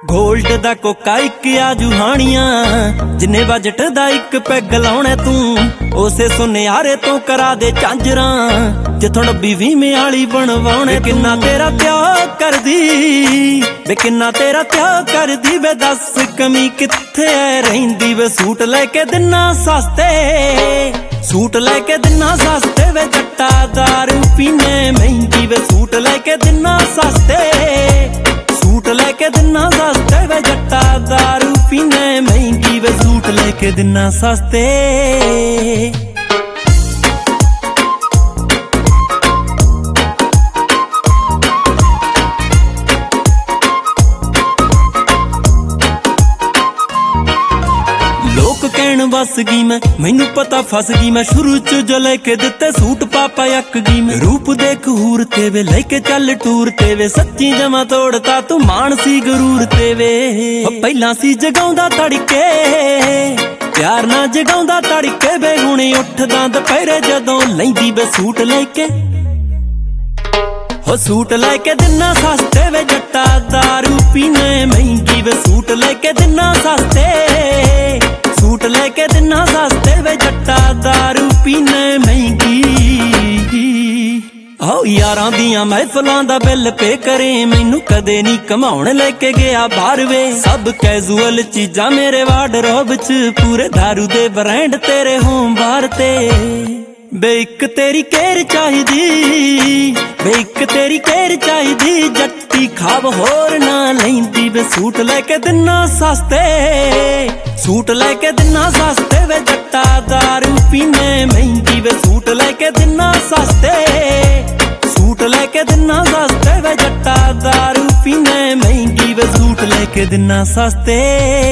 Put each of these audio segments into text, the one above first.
Gold दा Coca इक आजू हानियां जिन्ने बजट दा इक पैग लाउणे तू उसे सुनियारे तो करा दे झांजरां जिथों 20 वाली बनवाउने किन्ना तेरा त्याग कर दी वे किन्ना तेरा त्याग कर दी वे दस कमी कित्थे रहिंदी वे सूट लेके दिना सस्ते सूट लेके दिना सस्ते वे जट्टा दारू पीने महंगी वे सूट लेके दिना सस्ते सूट लेके दिना सस्ते वे जट्टा दारू पीने महंगी वे सूट लेके दिना सस्ते। लोक कहण बस गई मैं मैनू पता फस गई मैं शुरू च जो लेके दिते सूट पापा अक गई मैं रूप देख हूर ते वे लेके चल टूर ते वे सच्ची जमा तोड़ता तू मान सी गरूर ते वे पहला सी जगाउंदा तड़के प्यार ना जगाउंदा तड़के वे हुणे उठदा दुपहरे जदों लैंदी वे सूट लेके हो सूट लेके दिना सस्ते वे जट्टा दारू पीने महंगी वे सूट लेके दिना सस्ते सूट लेके दिना सस्ते वे जट्टा दारू पीने महंगी। आओ यारां दियां महफिलां दा बिल पे करे मैनू कदे नी कमाउण लेके गया बाहर वे सब कैजुअल चीजां मेरे वार्डरोब च पूरे दारू दे ब्रांड तेरे होम बाहर ते बे इक तेरी केयर चाहिदी बे इक तेरी केयर चाहिदी जट्टी खाब होर ना लैंदी वे सूट लेके दिना सस्ते सूट लेके दिना सस्ते वे जट्टा दारू पीने महंगी वे सूट लेके दिना सस्ते सूट लेके दिना सस्ते वे जट्टा दारू पीने महंगी वे सूट लेके दिना सस्ते।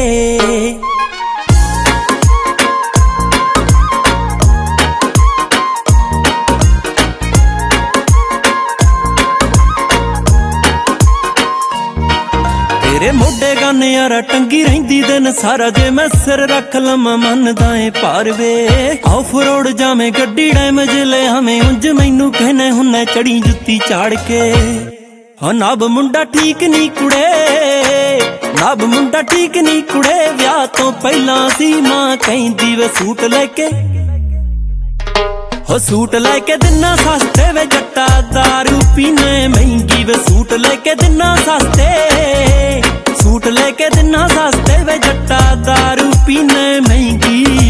तेरे मोढे गाने यारा टंगी रहिंदी दिन सारा जे मैं सिर रख लमा मनदा ए पार वे ऑफ रोड जावे गड्डी डैमेज ले हमें उंज मैनू कहने हुन्ने चढ़ी जुत्ती झाड़ के हाँ नब मुंडा ठीक नी कुड़े नब मुंडा ठीक नी कुड़े विआह तो पहला सी मां कहंदी वे सूट लेके हो सूट लेके दिना सस्ते वे जट्टा दारू पीने महंगी वे सूट लेके दिना सस्ते सूट लेके दिना सस्ते वे जट्टा दारू पीने महंगी।